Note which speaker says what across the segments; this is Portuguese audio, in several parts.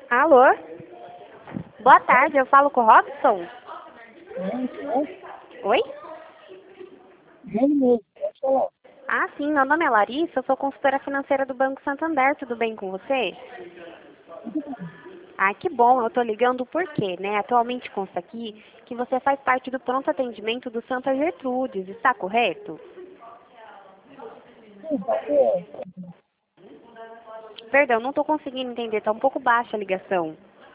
Speaker 1: Alô? Boa tarde, eu falo com o Robson? Oi?
Speaker 2: Ele mesmo, pode falar.
Speaker 1: Ah, sim, meu nome é Larissa, eu sou consultora financeira do Banco Santander, tudo bem com você? Ah, que bom, eu tô ligando porque, né, atualmente consta aqui que você faz parte do pronto atendimento do Santa Gertrudes, está correto? Perdão, não tô conseguindo entender, tá um pouco baixa a ligação.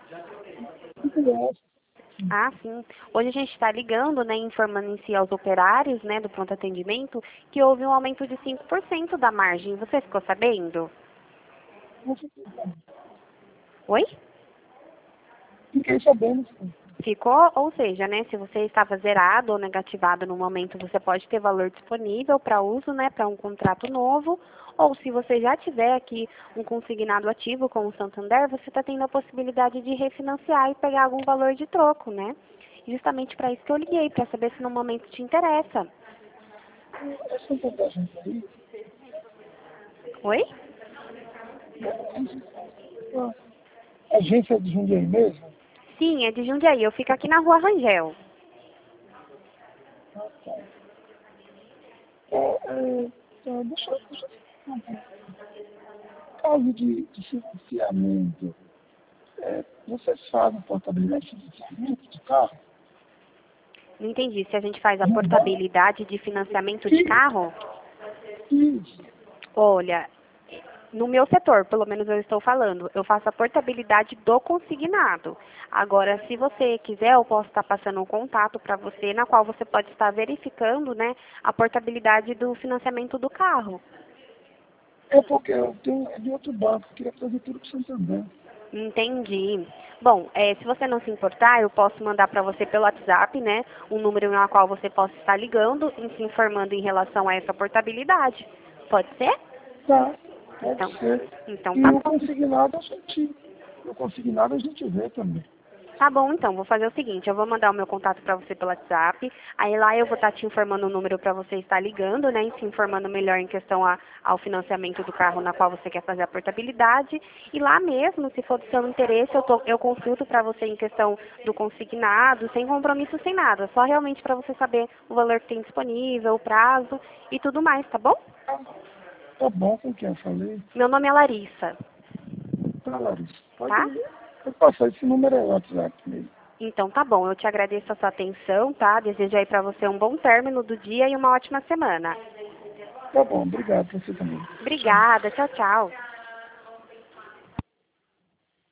Speaker 1: Ah, sim. Hoje a gente está ligando, né, informando em si aos operários, né, do pronto atendimento, que houve um aumento de 5% da margem. Você ficou sabendo? Oi?
Speaker 2: Fiquei sabendo, sim.
Speaker 1: Ficou, ou seja, né, se você estava zerado ou negativado no momento, você pode ter valor disponível para uso, né, para um contrato novo, ou se você já tiver aqui um consignado ativo com o Santander, você está tendo a possibilidade de refinanciar e pegar algum valor de troco, né? Justamente para isso que eu liguei, para saber se no momento te interessa.
Speaker 2: Essa vantagem aí,
Speaker 1: Oi?
Speaker 2: a agência de Jundiaí mesmo,
Speaker 1: Sim, é de Jundiaí, eu fico aqui na Rua Rangel.
Speaker 2: deixa caso de financiamento, vocês fazem portabilidade de financiamento de carro?
Speaker 1: Não entendi, se a gente faz a
Speaker 2: Não dá?
Speaker 1: portabilidade de financiamento de carro?
Speaker 2: Isso.
Speaker 1: Olha, no meu setor, pelo menos eu estou falando, eu faço a portabilidade do consignado. Agora, se você quiser, eu posso estar passando um contato para você, na qual você pode estar verificando, né, a portabilidade do financiamento do carro.
Speaker 2: É porque eu tenho de outro banco, eu queria fazer tudo com o Santander.
Speaker 1: Entendi. Bom, se você não se importar, eu posso mandar para você pelo WhatsApp, né, um número na qual você possa estar ligando e se informando em relação a essa portabilidade. Pode ser?
Speaker 2: Tá,
Speaker 1: Então,
Speaker 2: pode ser.
Speaker 1: então
Speaker 2: E
Speaker 1: tá
Speaker 2: o
Speaker 1: bom.
Speaker 2: consignado a gente vê também.
Speaker 1: Tá bom, então, vou fazer o seguinte, eu vou mandar o meu contato para você pelo WhatsApp, aí lá eu vou estar te informando o número para você estar ligando, né, e se informando melhor em questão ao financiamento do carro na qual você quer fazer a portabilidade, e lá mesmo, se for do seu interesse, eu consulto para você em questão do consignado, sem compromisso, sem nada, só realmente para você saber o valor que tem disponível, o prazo e tudo mais, tá bom?
Speaker 2: Tá bom com quem eu falei.
Speaker 1: Meu nome é Larissa,
Speaker 2: Tá, Larissa.
Speaker 1: tá?
Speaker 2: Pode passar esse número aí no WhatsApp mesmo.
Speaker 1: Então tá bom, eu te agradeço a sua atenção, tá? Desejo aí para você um bom término do dia e uma ótima semana.
Speaker 2: Tá bom, obrigado você também. Tchau.
Speaker 1: Obrigada, tchau, tchau.